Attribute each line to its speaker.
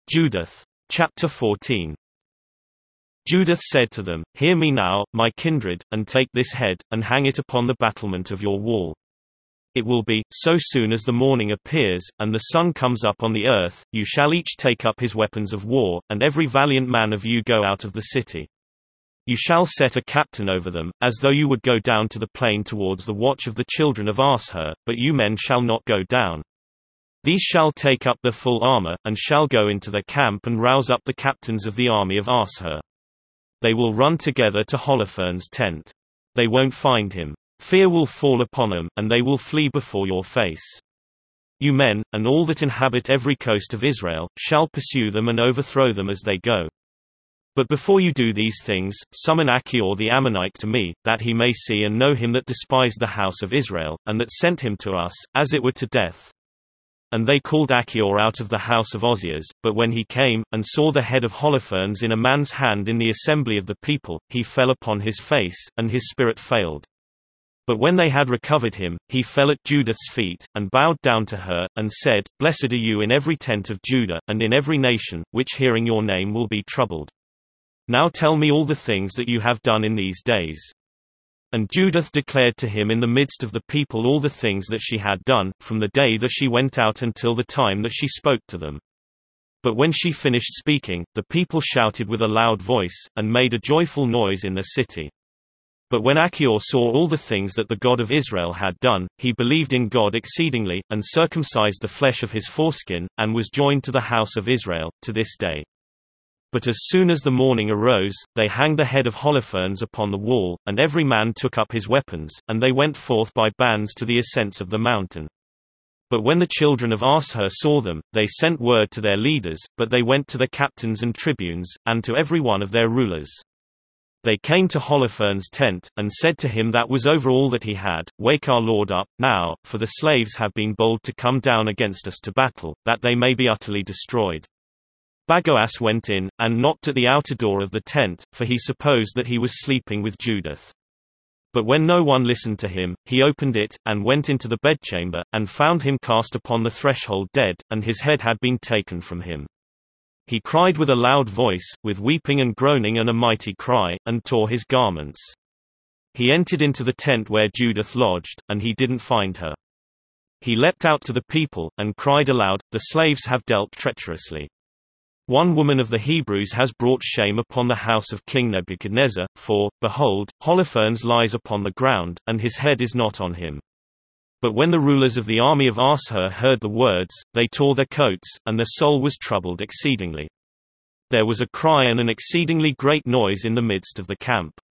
Speaker 1: Judith. Chapter 14. Judith said to them, Hear me now, my kindred, and take this head, and hang it upon the battlement of your wall. It will be, so soon as the morning appears, and the sun comes up on the earth, you shall each take up his weapons of war, and every valiant man of you go out of the city. You shall set a captain over them, as though you would go down to the plain towards the watch of the children of Ashur, but you men shall not go down. These shall take up their full armor, and shall go into their camp and rouse up the captains of the army of Ashur. They will run together to Holofernes' tent. They won't find him. Fear will fall upon them, and they will flee before your face. You men, and all that inhabit every coast of Israel, shall pursue them and overthrow them as they go. But before you do these things, summon Achior the Ammonite to me, that he may see and know him that despised the house of Israel, and that sent him to us, as it were to death. And they called Achior out of the house of Ozias, but when he came, and saw the head of Holofernes in a man's hand in the assembly of the people, he fell upon his face, and his spirit failed. But when they had recovered him, he fell at Judith's feet, and bowed down to her, and said, Blessed are you in every tent of Judah, and in every nation, which hearing your name will be troubled. Now tell me all the things that you have done in these days. And Judith declared to him in the midst of the people all the things that she had done, from the day that she went out until the time that she spoke to them. But when she finished speaking, the people shouted with a loud voice, and made a joyful noise in the city. But when Achior saw all the things that the God of Israel had done, he believed in God exceedingly, and circumcised the flesh of his foreskin, and was joined to the house of Israel, to this day. But as soon as the morning arose, they hanged the head of Holofernes upon the wall, and every man took up his weapons, and they went forth by bands to the ascents of the mountain. But when the children of Ashur saw them, they sent word to their leaders, but they went to the captains and tribunes, and to every one of their rulers. They came to Holofernes' tent, and said to him that was over all that he had, Wake our lord up, now, for the slaves have been bold to come down against us to battle, that they may be utterly destroyed. Bagoas went in, and knocked at the outer door of the tent, for he supposed that he was sleeping with Judith. But when no one listened to him, he opened it, and went into the bedchamber, and found him cast upon the threshold dead, and his head had been taken from him. He cried with a loud voice, with weeping and groaning and a mighty cry, and tore his garments. He entered into the tent where Judith lodged, and he didn't find her. He leapt out to the people, and cried aloud, The slaves have dealt treacherously. One woman of the Hebrews has brought shame upon the house of King Nebuchadnezzar, for, behold, Holofernes lies upon the ground, and his head is not on him. But when the rulers of the army of Ashur heard the words, they tore their coats, and their soul was troubled exceedingly. There was a cry and an exceedingly great noise in the midst of the camp.